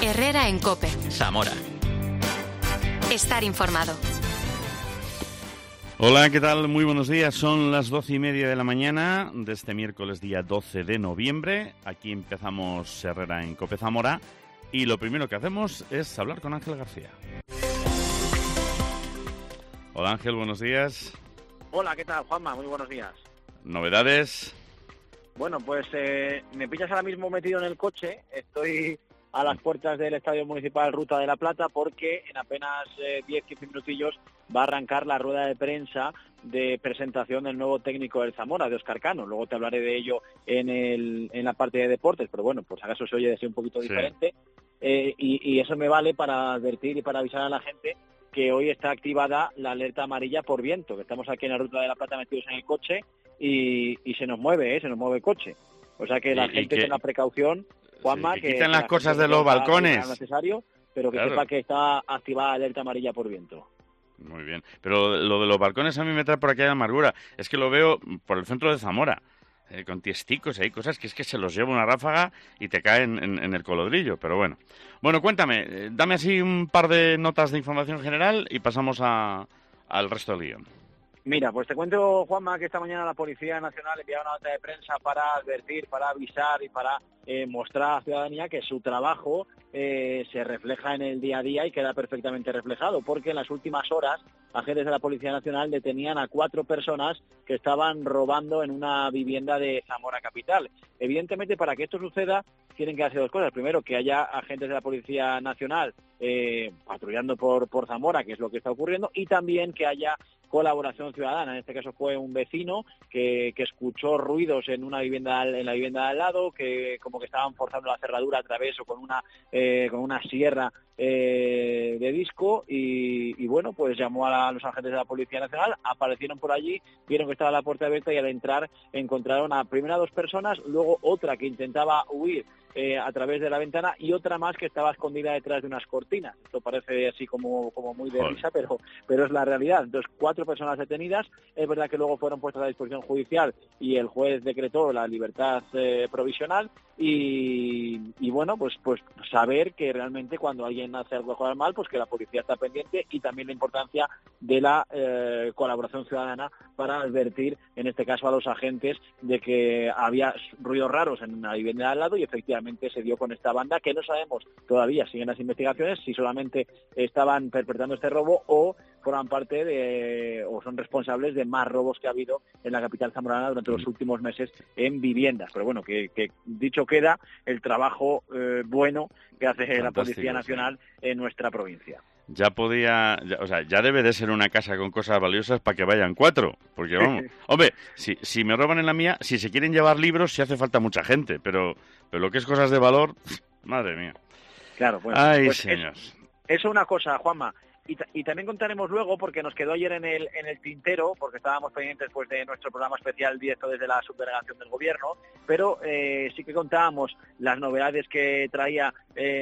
Herrera en COPE. Zamora. Estar informado. Hola, ¿qué tal? Muy buenos días. Son las 12:30 de la mañana de este miércoles, día 12 de noviembre. Aquí empezamos Herrera en COPE Zamora y lo primero que hacemos es hablar con Ángel García. Hola Ángel, buenos días. Hola, ¿qué tal, Juanma? Muy buenos días. ¿Novedades? Bueno, pues me pillas ahora mismo metido en el coche. Estoy a las puertas del Estadio Municipal Ruta de la Plata porque en apenas 10-15 minutillos va a arrancar la rueda de prensa de presentación del nuevo técnico del Zamora, de Óscar Cano. Luego te hablaré de ello en la parte de deportes, pero bueno, pues acaso se oye de ser un poquito diferente. Y eso me vale para advertir y para avisar a la gente que hoy está activada la alerta amarilla por viento, que estamos aquí en la Ruta de la Plata metidos en el coche y se nos mueve el coche. O sea que la gente tenga precaución, Juanma, que quiten las cosas de los balcones. Necesario, pero que sepa que está activada la alerta amarilla por viento. Muy bien, pero lo de los balcones a mí me trae por aquella amargura. Es que lo veo por el centro de Zamora, con tiesticos, hay cosas que es que se los lleva una ráfaga y te caen en el colodrillo, pero bueno. Bueno, cuéntame, dame así un par de notas de información general y pasamos al resto del guión. Mira, pues te cuento, Juanma, que esta mañana la Policía Nacional enviaba una nota de prensa para advertir, para avisar y para mostrar a la ciudadanía que su trabajo se refleja en el día a día y queda perfectamente reflejado, porque en las últimas horas agentes de la Policía Nacional detenían a 4 personas que estaban robando en una vivienda de Zamora capital. Evidentemente, para que esto suceda, tienen que hacer 2 cosas. Primero, que haya agentes de la Policía Nacional patrullando por Zamora, que es lo que está ocurriendo, y también que haya colaboración ciudadana. En este caso fue un vecino que escuchó ruidos en la vivienda de al lado, que como que estaban forzando la cerradura a través o con una sierra de disco y bueno, pues llamó a los agentes de la Policía Nacional, aparecieron por allí, vieron que estaba la puerta abierta y al entrar encontraron a primero 2 personas, luego otra que intentaba huir a través de la ventana y otra más que estaba escondida detrás de unas cortinas. Esto parece así como muy de risa, pero es la realidad. Entonces, 4 personas detenidas. Es verdad que luego fueron puestas a disposición judicial y el juez decretó la libertad provisional y bueno, pues saber que realmente cuando alguien hace algo mal, pues que la policía está pendiente y también la importancia de la colaboración ciudadana para advertir, en este caso a los agentes, de que había ruidos raros en la vivienda de al lado y efectivamente se dio con esta banda que no sabemos todavía, siguen las investigaciones, si solamente estaban perpetrando este robo o forman parte o son responsables de más robos que ha habido en la capital zamorana durante los últimos meses en viviendas. Pero bueno, que dicho queda el trabajo bueno que hace la Policía Nacional en nuestra provincia. Ya debe de ser una casa con cosas valiosas para que vayan 4, porque vamos, hombre, si me roban en la mía, si se quieren llevar libros, sí hace falta mucha gente, pero lo que es cosas de valor, madre mía. Claro, pues, ay, pues señor. Eso es una cosa, Juanma. Y también contaremos luego, porque nos quedó ayer en el tintero, porque estábamos pendientes pues de nuestro programa especial directo desde la subdelegación del Gobierno, pero sí que contábamos las novedades que traía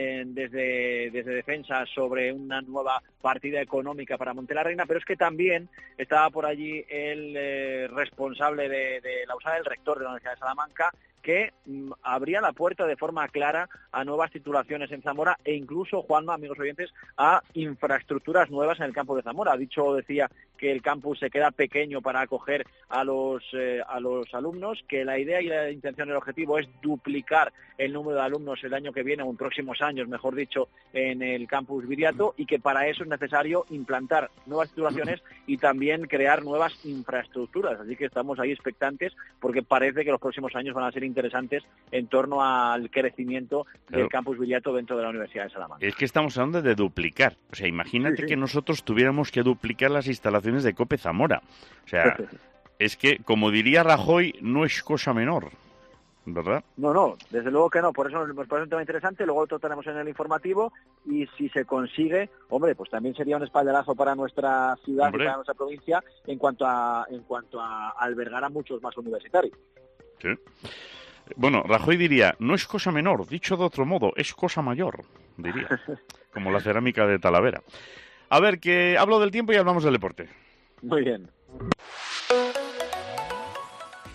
desde Defensa sobre una nueva partida económica para Montelarreina, pero es que también estaba por allí el responsable de la USAD, el rector de la Universidad de Salamanca, que abría la puerta de forma clara a nuevas titulaciones en Zamora e incluso, Juanma, amigos oyentes, a infraestructuras nuevas en el campo de Zamora. Decía que el campus se queda pequeño para acoger a los alumnos, que la idea y la intención, el objetivo es duplicar el número de alumnos el año que viene, o en próximos años, mejor dicho, en el campus Viriato, y que para eso es necesario implantar nuevas titulaciones y también crear nuevas infraestructuras. Así que estamos ahí expectantes porque parece que los próximos años van a ser interesantes en torno al crecimiento del campus Viriato dentro de la Universidad de Salamanca. Es que estamos hablando de duplicar. O sea, imagínate que nosotros tuviéramos que duplicar las instalaciones de COPE Zamora. O sea, es que, como diría Rajoy, no es cosa menor, ¿verdad? No, desde luego que no. Por eso nos parece un tema interesante. Luego lo trataremos en el informativo y si se consigue, hombre, pues también sería un espaldarazo para nuestra ciudad y para nuestra provincia en cuanto a albergar a muchos más universitarios. Sí. Bueno, Rajoy diría, no es cosa menor, dicho de otro modo, es cosa mayor, diría, como la cerámica de Talavera. A ver, que hablo del tiempo y hablamos del deporte. Muy bien.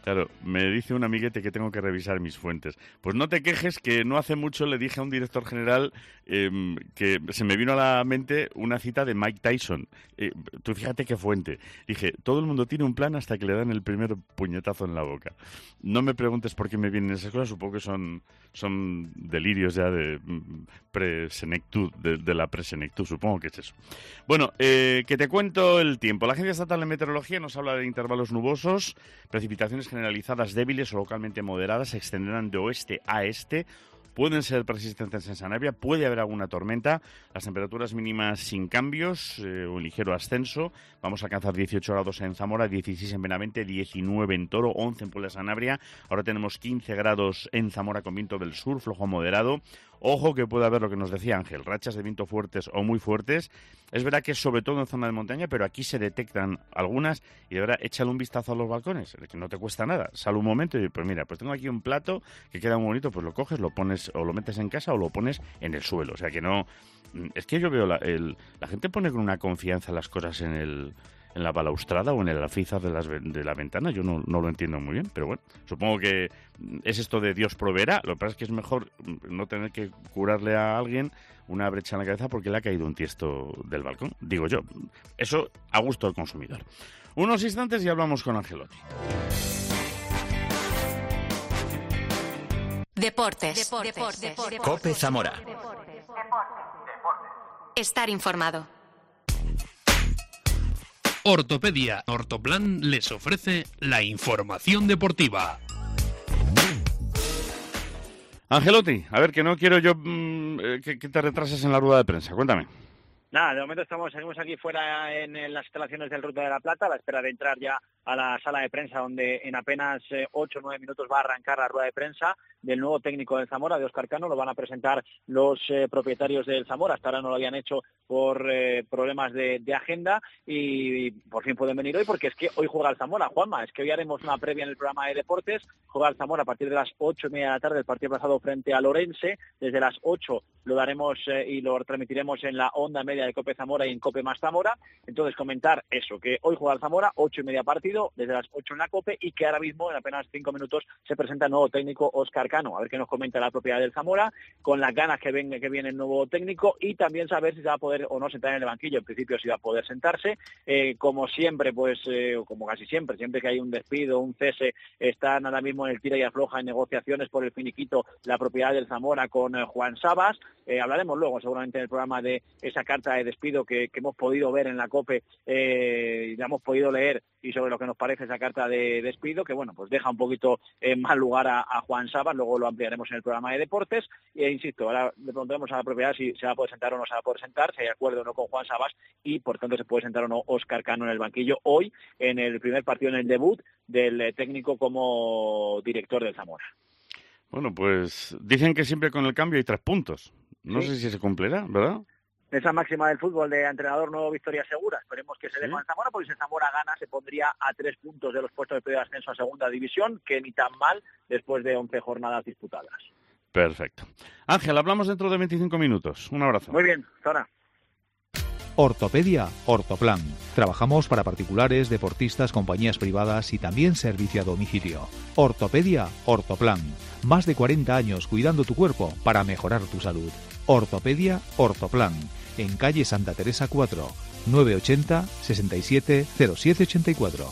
Claro, me dice un amiguete que tengo que revisar mis fuentes. Pues no te quejes, que no hace mucho le dije a un director general que se me vino a la mente una cita de Mike Tyson. Tú fíjate qué fuente. Dije, todo el mundo tiene un plan hasta que le dan el primer puñetazo en la boca. No me preguntes por qué me vienen esas cosas, supongo que son delirios ya de presenectud, de la presenectud, supongo que es eso. Bueno, que te cuento el tiempo. La Agencia Estatal de Meteorología nos habla de intervalos nubosos, precipitaciones generalizadas débiles o localmente moderadas, se extenderán de oeste a este. Pueden ser persistentes en Sanabria, puede haber alguna tormenta, las temperaturas mínimas sin cambios, un ligero ascenso, vamos a alcanzar 18 grados en Zamora, 16 en Benavente, 19 en Toro, 11 en Puebla de Sanabria, ahora tenemos 15 grados en Zamora con viento del sur, flojo a moderado. Ojo que puede haber lo que nos decía Ángel, rachas de viento fuertes o muy fuertes. Es verdad que es sobre todo en zona de montaña, pero aquí se detectan algunas y de verdad échale un vistazo a los balcones, que no te cuesta nada. Sal un momento y pues mira, pues tengo aquí un plato que queda muy bonito, pues lo coges, lo pones o lo metes en casa o lo pones en el suelo. O sea que no... Es que yo veo la gente pone con una confianza las cosas en la balaustrada o en el alféizar de la ventana, yo no lo entiendo muy bien, pero bueno, supongo que es esto de Dios proveerá. Lo que pasa es que es mejor no tener que curarle a alguien una brecha en la cabeza porque le ha caído un tiesto del balcón, digo yo. Eso a gusto del consumidor. Unos instantes y hablamos con Angelotti. Deportes. COPE Zamora. Estar informado. Ortopedia Ortoplan les ofrece la información deportiva. Angelotti, a ver, que no quiero yo que te retrases en la rueda de prensa. Cuéntame. Nada, de momento seguimos aquí fuera en las instalaciones del Ruta de la Plata, a la espera de entrar ya a la sala de prensa, donde en apenas 8 o 9 minutos va a arrancar la rueda de prensa del nuevo técnico del Zamora, de Óscar Cano. Lo van a presentar los propietarios del Zamora. Hasta ahora no lo habían hecho por problemas de agenda y por fin pueden venir hoy, porque es que hoy juega el Zamora. Juanma, es que hoy haremos una previa en el programa de deportes. Juega el Zamora a partir de las 8:30 de la tarde, el partido pasado frente a Lorense. Desde las 8 lo daremos y lo transmitiremos en la onda media de COPE Zamora y en COPE más Zamora. Entonces comentar eso, que hoy juega el Zamora, 8:30 partido, desde las 8 en la COPE, y que ahora mismo en apenas 5 minutos se presenta el nuevo técnico Óscar Cano. A ver qué nos comenta la propiedad del Zamora, con las ganas que viene el nuevo técnico, y también saber si se va a poder o no sentar en el banquillo. En principio sí va a poder sentarse. Como siempre, como casi siempre que hay un despido, un cese, están ahora mismo en el tira y afloja en negociaciones por el finiquito la propiedad del Zamora con Juan Sabas. Hablaremos luego seguramente en el programa de esa carta de despido que hemos podido ver en la COPE, la hemos podido leer, y sobre lo que nos parece esa carta de despido, que bueno, pues deja un poquito en mal lugar a Juan Sabas. Luego lo ampliaremos en el programa de deportes, e insisto, ahora le preguntaremos a la propiedad si se va a poder sentar o no se va a poder sentar, si hay acuerdo o no con Juan Sabas, y por tanto se puede sentar o no Óscar Cano en el banquillo hoy, en el primer partido, en el debut del técnico como director del Zamora. Bueno, pues dicen que siempre con el cambio hay 3 puntos. No sé si se cumplirá, ¿verdad? Esa máxima del fútbol de entrenador nuevo, victoria segura. Esperemos que se dé con el Zamora, porque si el Zamora gana se pondría a 3 puntos de los puestos de ascenso a segunda división, que ni tan mal después de 11 jornadas disputadas. Perfecto. Ángel, hablamos dentro de 25 minutos. Un abrazo. Muy bien, hasta ahora. Ortopedia Ortoplan. Trabajamos para particulares, deportistas, compañías privadas y también servicio a domicilio. Ortopedia Ortoplan. Más de 40 años cuidando tu cuerpo para mejorar tu salud. Ortopedia Ortoplan. En calle Santa Teresa 4, 980 67 0784.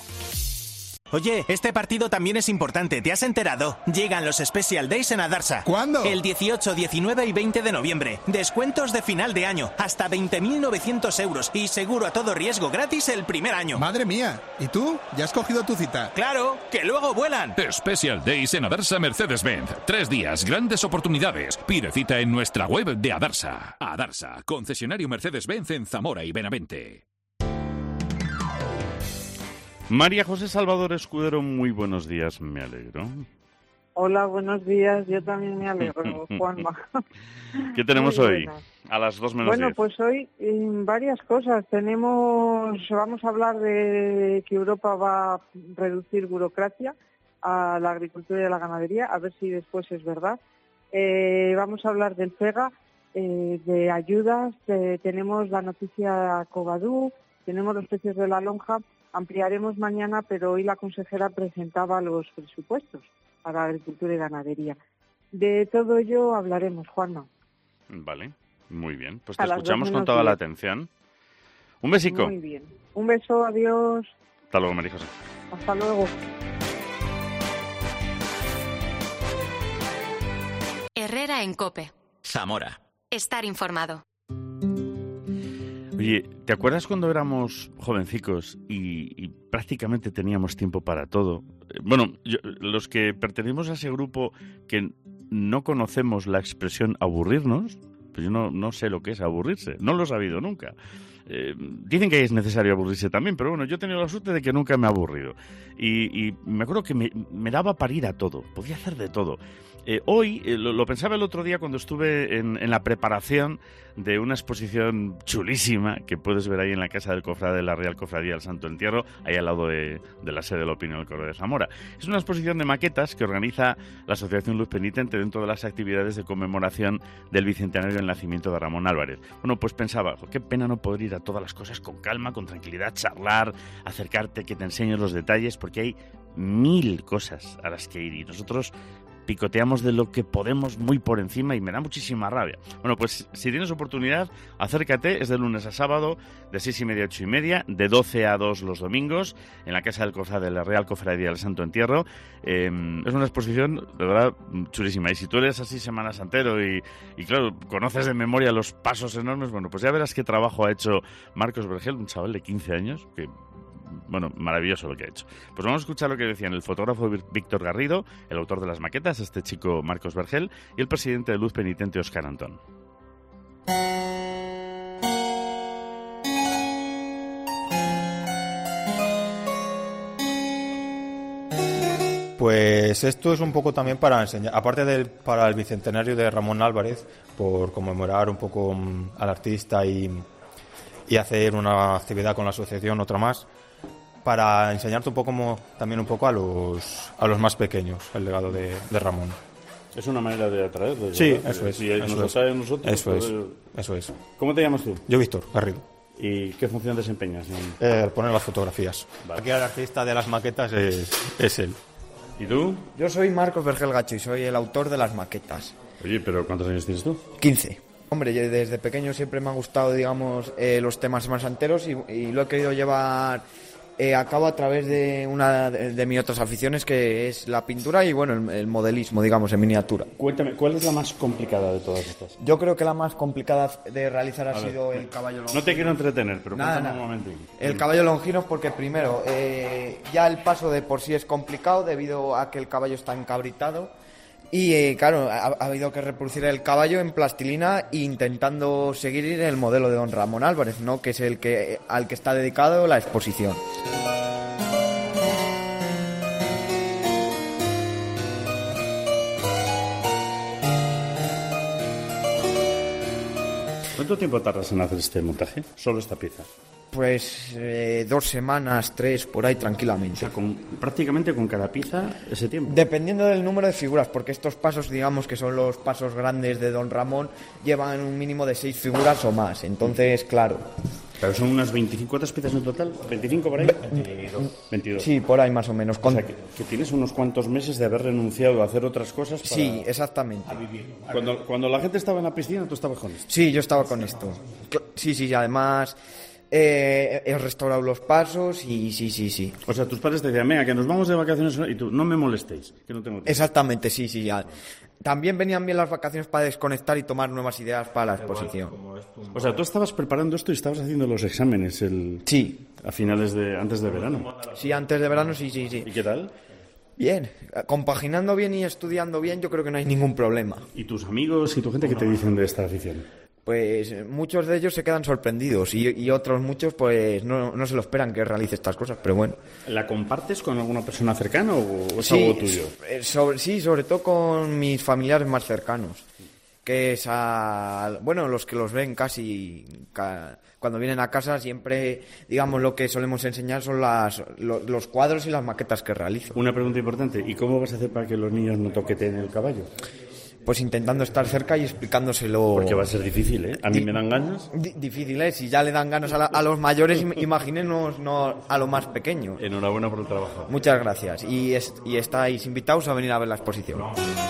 Oye, este partido también es importante, ¿te has enterado? Llegan los Special Days en Adarsa. ¿Cuándo? El 18, 19 y 20 de noviembre. Descuentos de final de año, hasta 20.900 euros y seguro a todo riesgo gratis el primer año. Madre mía, ¿y tú? ¿Ya has cogido tu cita? ¡Claro! ¡Que luego vuelan! Special Days en Adarsa Mercedes-Benz. 3 días, grandes oportunidades. Pide cita en nuestra web de Adarsa. Adarsa, concesionario Mercedes-Benz en Zamora y Benavente. María José Salvador Escudero, muy buenos días, me alegro. Hola, buenos días, yo también me alegro, Juanma. ¿Qué tenemos hoy? A las 2 menos 10. Bueno, pues hoy varias cosas. Vamos a hablar de que Europa va a reducir burocracia a la agricultura y a la ganadería, a ver si después es verdad. Vamos a hablar del FEGA, de ayudas, tenemos la noticia Covadú, tenemos los precios de la lonja. Ampliaremos mañana, pero hoy la consejera presentaba los presupuestos para agricultura y ganadería. De todo ello hablaremos, Juanma. Vale, muy bien. Pues te A las escuchamos 2 con menos toda la 10. atención. Un besico. Muy bien. Un beso, adiós. Hasta luego, María José. Hasta luego. Herrera en COPE. Zamora. Estar informado. Oye, ¿te acuerdas cuando éramos jovencicos y prácticamente teníamos tiempo para todo? Bueno, los que pertenecemos a ese grupo que no conocemos la expresión aburrirnos, pues yo no sé lo que es aburrirse, no lo he sabido nunca. Dicen que es necesario aburrirse también, pero bueno, yo he tenido la suerte de que nunca me he aburrido. Y me acuerdo que me daba para ir a todo, podía hacer de todo. Hoy, lo pensaba el otro día cuando estuve en la preparación de una exposición chulísima que puedes ver ahí en la Casa del Cofrade de la Real Cofradía del Santo Entierro, ahí al lado de la sede del Opino del Correo de Zamora. Es una exposición de maquetas que organiza la Asociación Luz Penitente dentro de las actividades de conmemoración del bicentenario del nacimiento de Ramón Álvarez. Bueno, pues pensaba, qué pena no poder ir a todas las cosas con calma, con tranquilidad, charlar, acercarte, que te enseñes los detalles, porque hay 1000 cosas a las que ir y nosotros picoteamos de lo que podemos muy por encima y me da muchísima rabia. Bueno, pues si tienes oportunidad, acércate, es de lunes a sábado, de 6:30 a 8:30, de 12 a 2 los domingos, en la Casa del Cofrade de la Real Cofradía del Santo Entierro. Es una exposición, de verdad, chulísima. Y si tú eres así Semana Santero y claro, conoces de memoria los pasos enormes, bueno, pues ya verás qué trabajo ha hecho Marcos Vergel, un chaval de 15 años, que... Bueno, maravilloso lo que ha hecho. Pues vamos a escuchar lo que decían el fotógrafo Víctor Garrido, el autor de las maquetas, este chico Marcos Vergel, y el presidente de Luz Penitente, Óscar Antón. Pues esto es un poco también para enseñar, aparte para el bicentenario de Ramón Álvarez, por conmemorar un poco al artista y hacer una actividad con la asociación, otra más, para enseñarte un poco también un poco a los más pequeños el legado de Ramón. Es una manera de atraerlos. Sí, ¿verdad? eso es. Si nos lo saben nosotros. Eso es. ¿Cómo te llamas tú? Yo, Víctor Garrido. ¿Y qué función desempeñas? Poner las fotografías. Vale. Aquí el artista de las maquetas es él. ¿Y tú? Yo soy Marcos Vergel Gacho y soy el autor de las maquetas. Oye, ¿pero cuántos años tienes tú? 15. Hombre, yo desde pequeño siempre me han gustado, digamos, los temas semasanteros y lo he querido llevar a cabo a través de una de mis otras aficiones, que es la pintura y, bueno, el modelismo, digamos, en miniatura. Cuéntame, ¿cuál es la más complicada de todas estas? Yo creo que la más complicada de realizar ha sido el caballo longino. No te quiero entretener, pero cuéntame un momento. El caballo longino, porque primero, ya el paso de por sí es complicado debido a que el caballo está encabritado. Y claro, ha habido que reproducir el caballo en plastilina intentando seguir el modelo de don Ramón Álvarez, ¿no? Que es al que está dedicado la exposición. ¿Cuánto tiempo tardas en hacer este montaje? Solo esta pieza. Pues 2 semanas, 3, por ahí tranquilamente. O sea, prácticamente con cada pieza ese tiempo. Dependiendo del número de figuras, porque estos pasos, digamos que son los pasos grandes de don Ramón, llevan un mínimo de 6 figuras o más. Entonces, claro. Pero son unas 25, ¿cuántas piezas en total? ¿25 por ahí? 22. Sí, por ahí más o menos. O sea, que tienes unos cuantos meses de haber renunciado a hacer otras cosas para... Sí, exactamente. Cuando la gente estaba en la piscina, tú estabas con esto. Sí, yo estaba con esto. Sí, además... he restaurado los pasos y sí. O sea, tus padres te decían, venga, que nos vamos de vacaciones y tú, no me molestéis, que no tengo tiempo. Exactamente, sí, ya. También venían bien las vacaciones para desconectar y tomar nuevas ideas para la exposición. O sea, tú estabas preparando esto y estabas haciendo los exámenes Sí. Antes de verano. Sí, antes de verano, sí. ¿Y qué tal? Bien, compaginando bien y estudiando bien, yo creo que no hay ningún problema. ¿Y tus amigos y tu gente qué te dicen de esta afición? Pues muchos de ellos se quedan sorprendidos y otros muchos pues no se lo esperan que realice estas cosas, pero bueno. ¿La compartes con alguna persona cercana o es algo tuyo? Sobre todo con mis familiares más cercanos, que es los que los ven casi cuando vienen a casa. Siempre, digamos, lo que solemos enseñar son los cuadros y las maquetas que realizo. Una pregunta importante, ¿y cómo vas a hacer para que los niños no toqueteen el caballo? pues intentando estar cerca y explicándoselo. Porque va a ser difícil, ¿eh? A mí me dan ganas. Difícil, ¿eh? Si ya le dan ganas a los mayores, imagínenos no a los más pequeños. Enhorabuena por el trabajo. Muchas gracias. Y estáis invitados a venir a ver la exposición.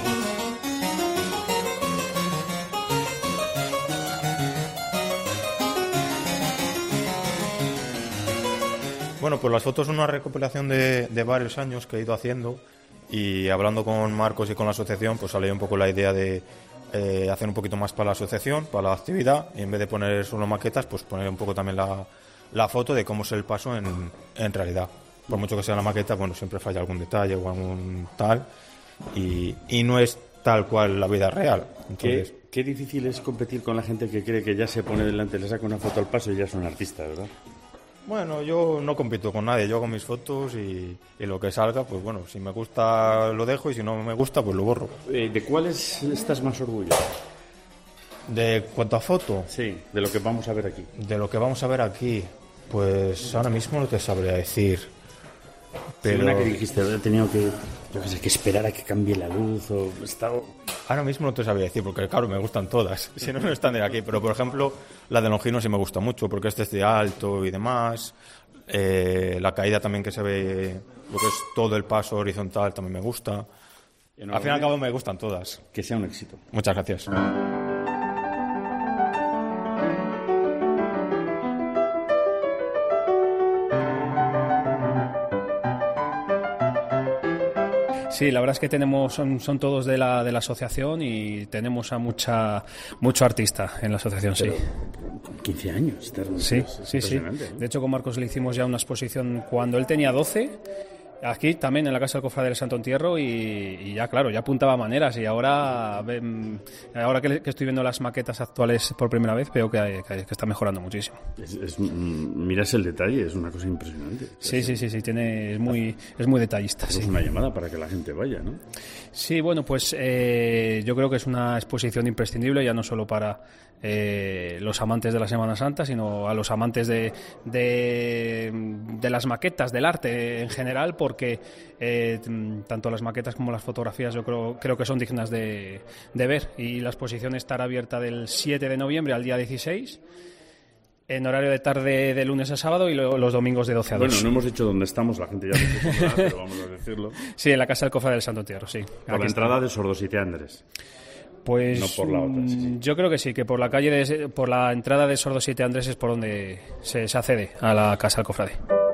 Bueno, pues las fotos son una recopilación de varios años que he ido haciendo, y hablando con Marcos y con la asociación, pues salió un poco la idea de hacer un poquito más para la asociación, para la actividad, y en vez de poner solo maquetas, pues poner un poco también la foto de cómo es el paso en realidad. Por mucho que sea la maqueta, bueno, siempre falla algún detalle o algún tal, y no es tal cual la vida real. Entonces, Qué difícil es competir con la gente que cree que ya se pone delante, le saca una foto al paso y ya es un artista, ¿verdad? Bueno, yo no compito con nadie, yo hago mis fotos y lo que salga, pues bueno, si me gusta lo dejo y si no me gusta, pues lo borro. ¿De cuáles estás más orgulloso? ¿De cuanto a foto? Sí, de lo que vamos a ver aquí. De lo que vamos a ver aquí, pues ahora mismo no te sabría decir. Pero... Sí, una que dijiste, he tenido que esperar a que cambie la luz o estado... Ahora mismo no te sabría decir, porque claro, me gustan todas, si no están de aquí, pero por ejemplo, la de Longino sí me gusta mucho, porque este es de alto y demás, la caída también que se ve, lo que es todo el paso horizontal también me gusta. Al fin y al cabo me gustan todas. Que sea un éxito. Muchas gracias. Sí, la verdad es que son todos de la asociación y tenemos a mucho artista en la asociación. Pero, sí. Con 15 años. Sí. ¿No? De hecho, con Marcos le hicimos ya una exposición cuando él tenía 12, aquí también en la Casa del Cofrade del Santo Entierro, y ya, claro, ya apuntaba maneras, y ahora que estoy viendo las maquetas actuales por primera vez, veo que está mejorando muchísimo. Miras el detalle, es una cosa impresionante. Sí, es muy detallista. Es una llamada para que la gente vaya, ¿no? Sí, bueno, pues yo creo que es una exposición imprescindible, ya no solo para los amantes de la Semana Santa, sino a los amantes de las maquetas, del arte en general, porque tanto las maquetas como las fotografías yo creo que son dignas de ver, y la exposición estará abierta del 7 de noviembre al día 16, en horario de tarde de lunes a sábado, y los domingos de 12 a 2. Bueno, no hemos dicho dónde estamos, la gente ya lo sabrá, pero vamos a decirlo. Sí, en la Casa del Cofrade del Santo Entierro, sí. Por la entrada de Sordosite Andrés. Pues no por la otra, sí. Yo creo que sí, que por la entrada de Sordosite Andrés es por donde se accede a la Casa del Cofrade.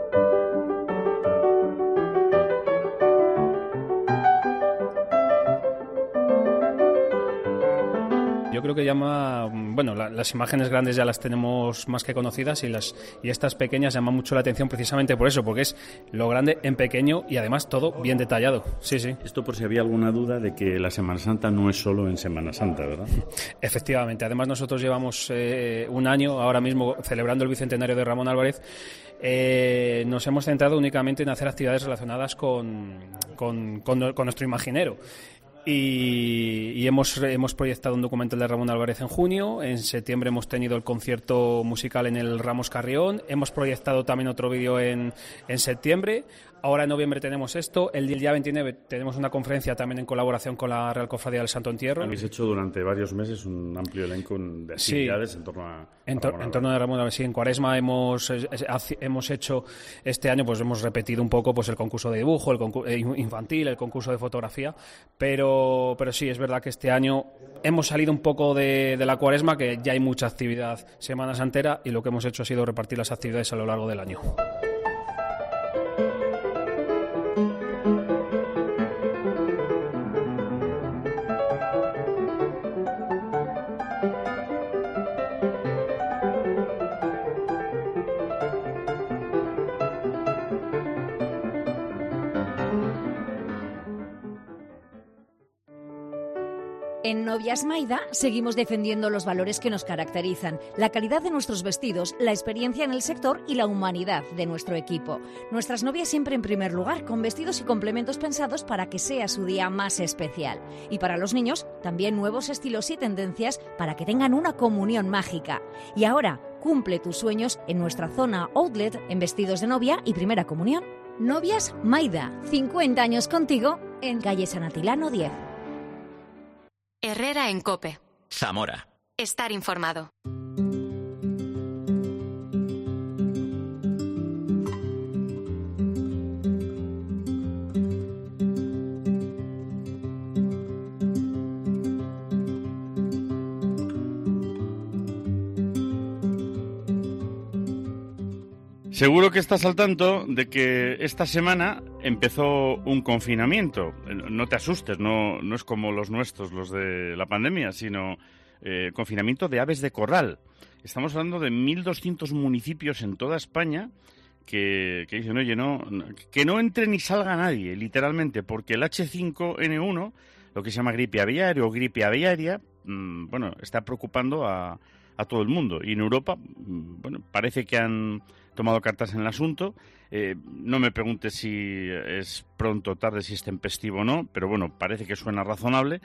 Yo creo que las imágenes grandes ya las tenemos más que conocidas, y estas pequeñas llaman mucho la atención precisamente por eso, porque es lo grande en pequeño y además todo bien detallado. Sí. Esto por si había alguna duda de que la Semana Santa no es solo en Semana Santa, ¿verdad? Efectivamente. Además nosotros llevamos un año ahora mismo celebrando el bicentenario de Ramón Álvarez. Nos hemos centrado únicamente en hacer actividades relacionadas con nuestro imaginero. Y hemos proyectado un documental de Ramón Álvarez en junio. En septiembre hemos tenido el concierto musical en el Ramos Carrión. Hemos proyectado también otro vídeo en septiembre. Ahora en noviembre tenemos esto. El día 29 tenemos una conferencia también en colaboración con la Real Cofradía del Santo Entierro. Habéis hecho durante varios meses un amplio elenco de actividades en torno a Ramón Álvarez. Sí, en Cuaresma hemos hecho este año, pues hemos repetido un poco pues el concurso de dibujo, el concurso infantil, el concurso de fotografía, pero sí, es verdad que este año hemos salido un poco de la Cuaresma, que ya hay mucha actividad Semana Santera, y lo que hemos hecho ha sido repartir las actividades a lo largo del año. En Novias Maida seguimos defendiendo los valores que nos caracterizan, la calidad de nuestros vestidos, la experiencia en el sector y la humanidad de nuestro equipo. Nuestras novias siempre en primer lugar, con vestidos y complementos pensados para que sea su día más especial. Y para los niños, también nuevos estilos y tendencias para que tengan una comunión mágica. Y ahora, cumple tus sueños en nuestra zona outlet en vestidos de novia y primera comunión. Novias Maida, 50 años contigo en calle San Atilano 10. Herrera en COPE. Zamora. Estar informado. Seguro que estás al tanto de que esta semana empezó un confinamiento. No te asustes, no es como los nuestros, los de la pandemia, sino confinamiento de aves de corral. Estamos hablando de 1.200 municipios en toda España que dicen, oye, que no entre ni salga nadie, literalmente, porque el H5N1, lo que se llama gripe aviaria o gripe aviaria, está preocupando a todo el mundo. Y en Europa, parece que han tomado cartas en el asunto. No me preguntes si es pronto o tarde, si es tempestivo o no, pero parece que suena razonable.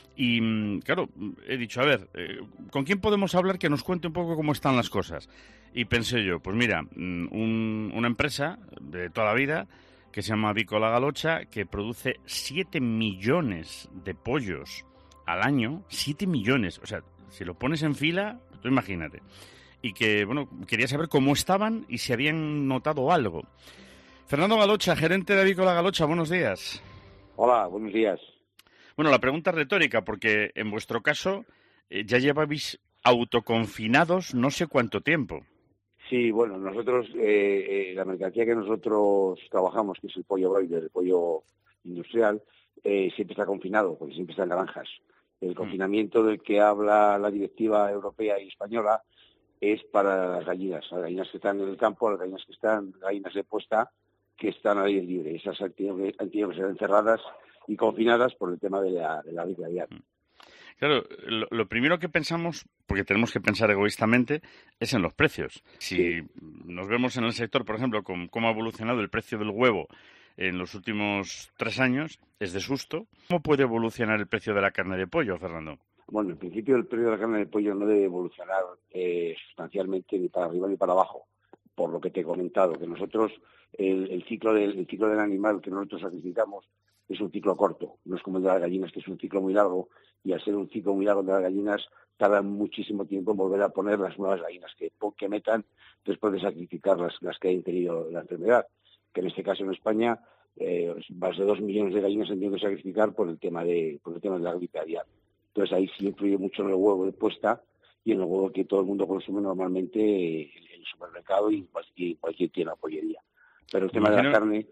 Y claro, he dicho, a ver, ¿con quién podemos hablar que nos cuente un poco cómo están las cosas? Y pensé yo, pues mira, una empresa de toda la vida que se llama Avícola Galocha, que produce 7 millones de pollos al año, 7 millones, o sea, si lo pones en fila, tú imagínate. Y que, quería saber cómo estaban y si habían notado algo. Fernando Galocha, gerente de Avícola Galocha, buenos días. Hola, buenos días. Bueno, la pregunta es retórica, porque en vuestro caso ya lleváis autoconfinados no sé cuánto tiempo. Sí, bueno, nosotros, la mercancía que nosotros trabajamos, que es el pollo broiler, el pollo industrial, siempre está confinado, porque siempre está en granjas. El confinamiento del que habla la directiva europea y española es para las gallinas que están en el campo, las gallinas de puesta, que están al aire libre. Esas han tenido que ser encerradas y confinadas por el tema de la gripe aviar. Claro, lo primero que pensamos, porque tenemos que pensar egoístamente, es en los precios. Si nos vemos en el sector, por ejemplo, con cómo ha evolucionado el precio del huevo en los últimos 3 años, es de susto. ¿Cómo puede evolucionar el precio de la carne de pollo, Fernando? Bueno, en principio el precio de la carne de pollo no debe evolucionar sustancialmente ni para arriba ni para abajo, por lo que te he comentado, que nosotros el ciclo del animal que nosotros sacrificamos es un ciclo corto, no es como el de las gallinas, que es un ciclo muy largo, y al ser un ciclo muy largo de las gallinas tarda muchísimo tiempo en volver a poner las nuevas gallinas que metan después de sacrificar las que hayan tenido la enfermedad, que en este caso en España más de 2 millones de gallinas han tenido que sacrificar por el tema de la gripe aviar. Entonces ahí sí influye mucho en el huevo de puesta y en el huevo que todo el mundo consume normalmente en el supermercado y en cualquier tienda o pollería. Pero el tema de la carne...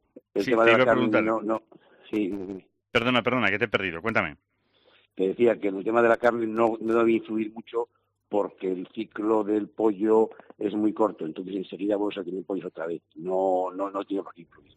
Perdona, que te he perdido. Cuéntame. Te decía que en el tema de la carne no debe influir mucho porque el ciclo del pollo es muy corto, entonces enseguida vamos a tener pollos otra vez. No tiene por qué influir.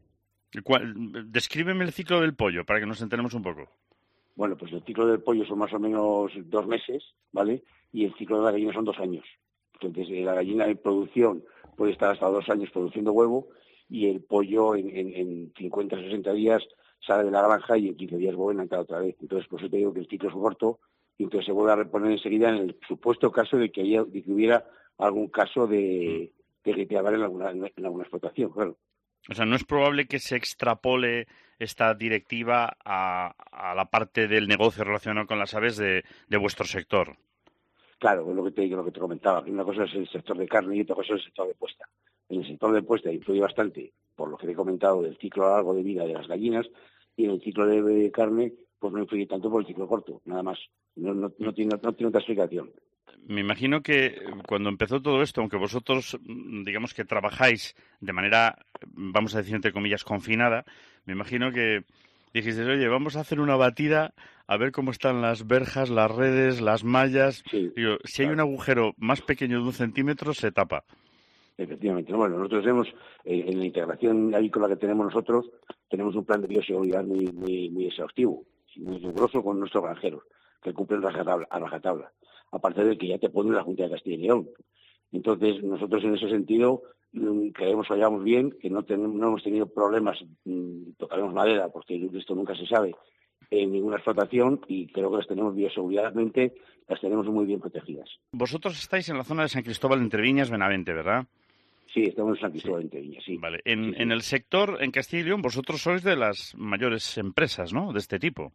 Descríbeme el ciclo del pollo para que nos enteremos un poco. Bueno, pues el ciclo del pollo son más o menos 2 meses, ¿vale? Y el ciclo de la gallina son 2 años. Entonces la gallina en producción puede estar hasta 2 años produciendo huevo y el pollo en 50 o 60 días sale de la granja y en 15 días vuelven a entrar otra vez. Entonces, por eso te digo que el ciclo es corto y entonces se vuelve a reponer enseguida en el supuesto caso de que hubiera algún caso de gripe aviar en alguna explotación, claro. O sea, ¿no es probable que se extrapole esta directiva a la parte del negocio relacionado con las aves de vuestro sector? Claro, es lo que te comentaba. Una cosa es el sector de carne y otra cosa es el sector de puesta. En el sector de puesta influye bastante, por lo que te he comentado, del ciclo largo de vida de las gallinas, y en el ciclo de carne pues no influye tanto por el ciclo corto, nada más. No tiene otra explicación. Me imagino que cuando empezó todo esto, aunque vosotros, digamos que trabajáis de manera, vamos a decir entre comillas, confinada, me imagino que dijisteis, oye, vamos a hacer una batida a ver cómo están las verjas, las redes, las mallas. Sí, digo, si hay un agujero más pequeño de 1 centímetro, se tapa. Efectivamente. Bueno, nosotros tenemos, en la integración avícola que tenemos nosotros, tenemos un plan de bioseguridad muy exhaustivo, muy riguroso con nuestros granjeros, que cumplen a rajatabla. Aparte de que ya te pone la Junta de Castilla y León. Entonces, nosotros en ese sentido creemos que vayamos bien, que no hemos tenido problemas, tocaremos madera, porque esto nunca se sabe, en ninguna explotación, y creo que las tenemos bioseguridadmente, las tenemos muy bien protegidas. Vosotros estáis en la zona de San Cristóbal, entre Viñas, Benavente, ¿verdad? Sí, estamos en San Cristóbal, entre Viñas, sí. Vale. En el sector, en Castilla y León, vosotros sois de las mayores empresas, ¿no?, de este tipo.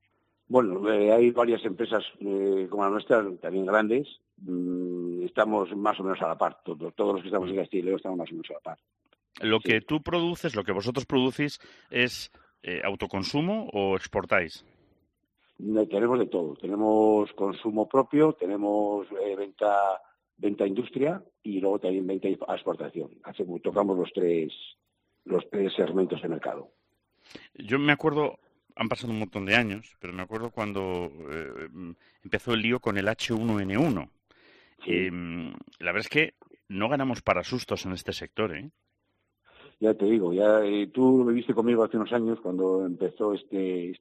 Bueno, hay varias empresas como la nuestra, también grandes. Estamos más o menos a la par. Todos los que estamos en Castilla y León estamos más o menos a la par. Lo que tú produces, lo que vosotros producís, ¿es autoconsumo o exportáis? Tenemos de todo. Tenemos consumo propio, tenemos venta a industria y luego también venta a exportación. Tocamos los tres segmentos de mercado. Yo me acuerdo, han pasado un montón de años, pero me acuerdo cuando empezó el lío con el H1N1. Sí. La verdad es que no ganamos para sustos en este sector, ¿eh? Ya te digo, tú lo viviste conmigo hace unos años cuando empezó este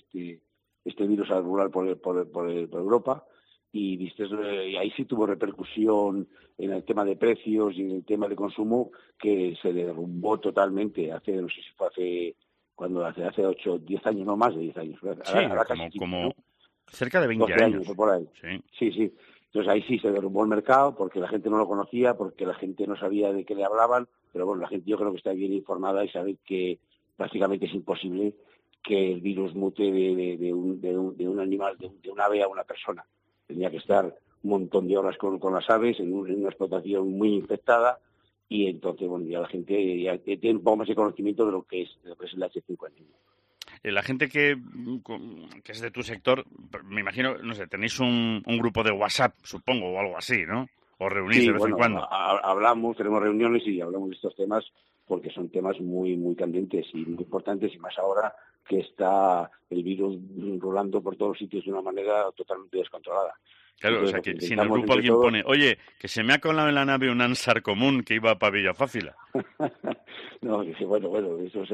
virus a rular por Europa y viste, y ahí sí tuvo repercusión en el tema de precios y en el tema de consumo, que se derrumbó totalmente no sé si fue hace 8, 10 años, no más de 10 años. Sí, ahora como cerca de 20 años. Por ahí. Sí. Entonces ahí sí se derrumbó el mercado porque la gente no lo conocía, porque la gente no sabía de qué le hablaban, pero bueno, la gente yo creo que está bien informada y sabe que prácticamente es imposible que el virus mute de un animal, de un ave a una persona. Tenía que estar un montón de horas con las aves en una explotación muy infectada y entonces, bueno, ya la gente ya tiene un poco más de conocimiento de lo que es el H5N1. La gente que es de tu sector, me imagino, no sé, tenéis un grupo de WhatsApp, supongo, o algo así, ¿no? ¿O reunís de vez en cuando? Hablamos, tenemos reuniones y hablamos de estos temas porque son temas muy, muy candentes y muy importantes, y más ahora que está el virus rolando por todos los sitios de una manera totalmente descontrolada. Claro, entonces, o sea, que si en el grupo alguien pone, oye, que se me ha colado en la nave un Ansar común que iba para Villafácila. No, bueno, eso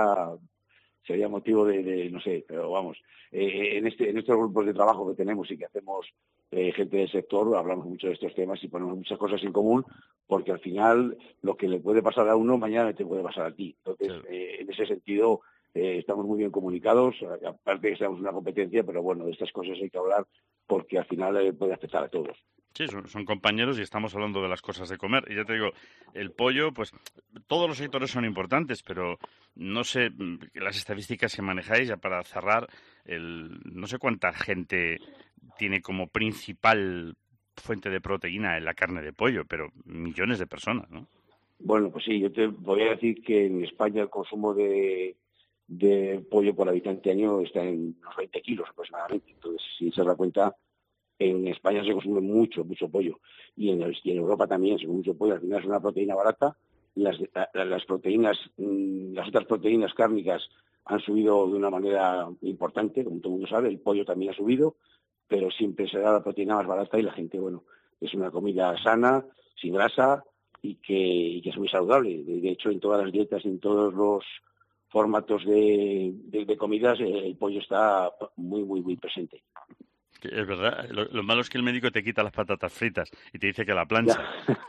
sería motivo de no sé, pero vamos, en estos grupos de trabajo que tenemos y que hacemos gente del sector, hablamos mucho de estos temas y ponemos muchas cosas en común, porque al final lo que le puede pasar a uno, mañana te puede pasar a ti. Entonces, en ese sentido, estamos muy bien comunicados, aparte de que estamos en una competencia, pero bueno, de estas cosas hay que hablar porque al final puede afectar a todos. Sí, son compañeros y estamos hablando de las cosas de comer. Y ya te digo, el pollo, pues todos los sectores son importantes, pero no sé, las estadísticas que manejáis, ya para cerrar, no sé cuánta gente tiene como principal fuente de proteína en la carne de pollo, pero millones de personas, ¿no? Bueno, pues sí, yo te voy a decir que en España el consumo de pollo por habitante año está en unos 20 kilos aproximadamente. Entonces, si se da cuenta, en España se consume mucho pollo y en Europa también se consume mucho pollo. Al final es una proteína barata. Las proteínas, las otras proteínas cárnicas han subido de una manera importante, como todo el mundo sabe. El pollo también ha subido, pero siempre será la proteína más barata y la gente, bueno, es una comida sana, sin grasa y que es muy saludable. De hecho, en todas las dietas, en todos los formatos de comidas, el pollo está muy, muy, muy presente. Es verdad, lo malo es que el médico te quita las patatas fritas y te dice que la plancha.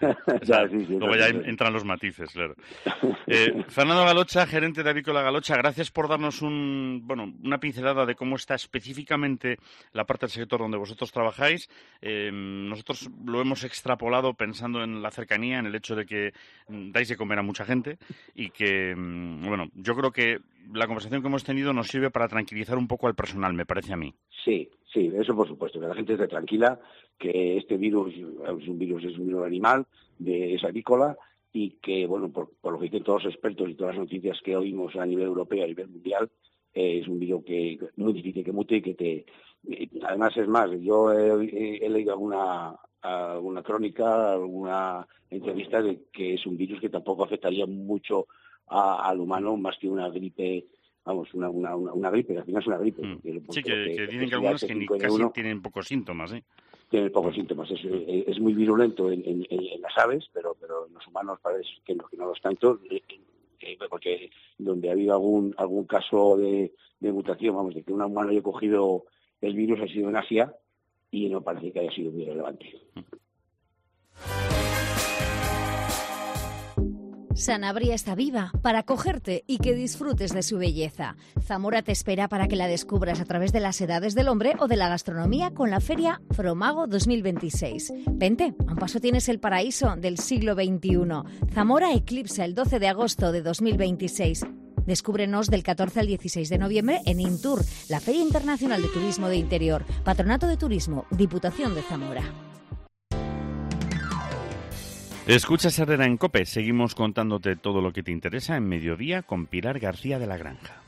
Luego ya entran los matices, claro. Fernando Galocha, gerente de Avícola Galocha, gracias por darnos una pincelada de cómo está específicamente la parte del sector donde vosotros trabajáis. Nosotros lo hemos extrapolado pensando en la cercanía, en el hecho de que dais de comer a mucha gente y que, yo creo que la conversación que hemos tenido nos sirve para tranquilizar un poco al personal, me parece a mí. Sí, eso por supuesto, que la gente esté tranquila, que este virus es un virus animal, es avícola, y que, por lo que dicen todos los expertos y todas las noticias que oímos a nivel europeo, a nivel mundial, es un virus que muy difícil que mute y que además es más, yo he leído alguna crónica, alguna entrevista de que es un virus que tampoco afectaría mucho al humano más que una gripe. Una gripe, al final es una gripe. Sí, que dicen que algunos que casi tienen pocos síntomas, ¿eh? Tienen pocos síntomas. Es muy virulento en las aves, pero en los humanos parece que no lo es tanto, porque donde ha habido algún caso de mutación, de que un humano haya cogido el virus, ha sido en Asia y no parece que haya sido muy relevante. Sanabria está viva para acogerte y que disfrutes de su belleza. Zamora te espera para que la descubras a través de las edades del hombre o de la gastronomía con la feria Fromago 2026. Vente, a un paso tienes el paraíso del siglo XXI. Zamora eclipsa el 12 de agosto de 2026. Descúbrenos del 14 al 16 de noviembre en Intur, la Feria Internacional de Turismo de Interior, Patronato de Turismo, Diputación de Zamora. Escuchas Herrera en COPE. Seguimos contándote todo lo que te interesa en Mediodía con Pilar García de la Granja.